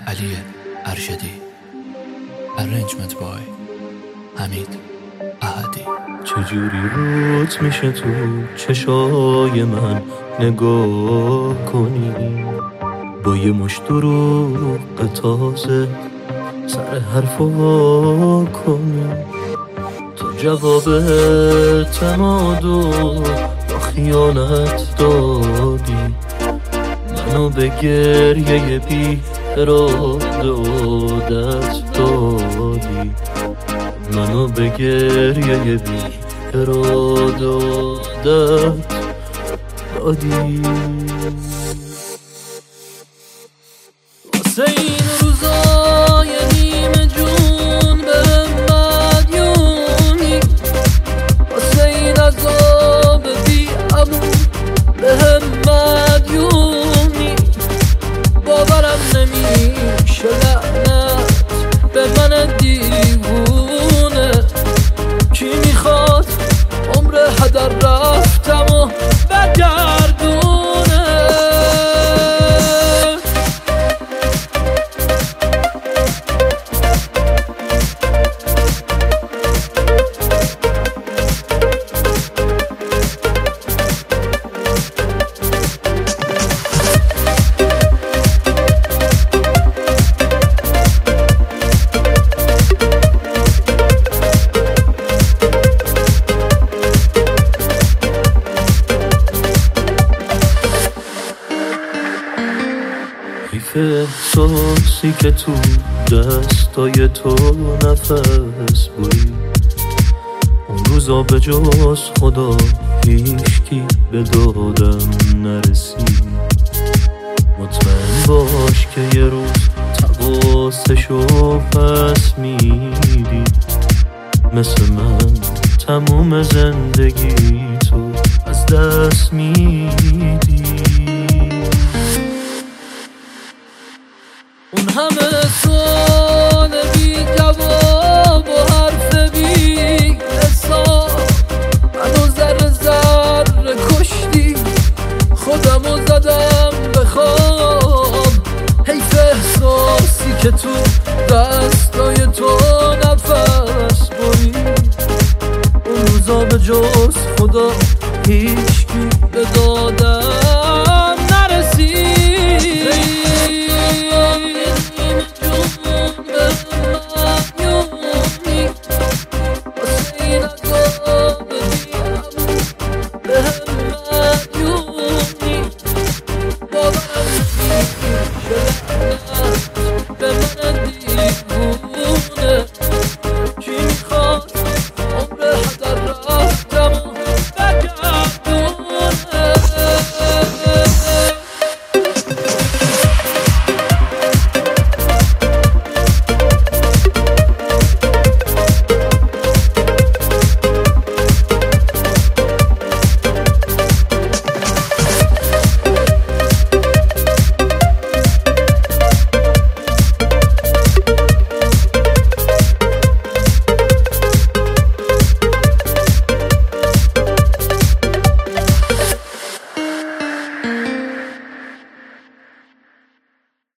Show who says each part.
Speaker 1: علی ارشدی. Arrangement by حمید احدی.
Speaker 2: چجوری روت میشه تو چشای من نگاه کنی، با یه مشت دروغ تازه سر حرفا کنی، تو جواب تمادو با خیانت دادی، منو به گریه بی اراده عادت دادی، منو به گریه بی اراده عادت دادی. واسه این روزای نیمه جون بهم مدیونی، واسه این عذاب بی امون بهم مدیونی، باورم نمیشه لعنت به من دیوونه، کی میخواد عمر هدر رفتم و بگردونه. احساسی که تو دستای تو نفس بوی، اون روزا به جز خدا هیچکی به دادم نرسید. مطمئن باش که یه روز تقاسشو پس میدی، مثل من تموم زندگی تو از دست میدی. اون همه سوال بی جواب و حرف بی حساب، منو ذره ذره کشتی، خودمو زدم به خواب. حیف احساسی که تو دستای تو نفس بری، اون روزا به جز خدا هیچ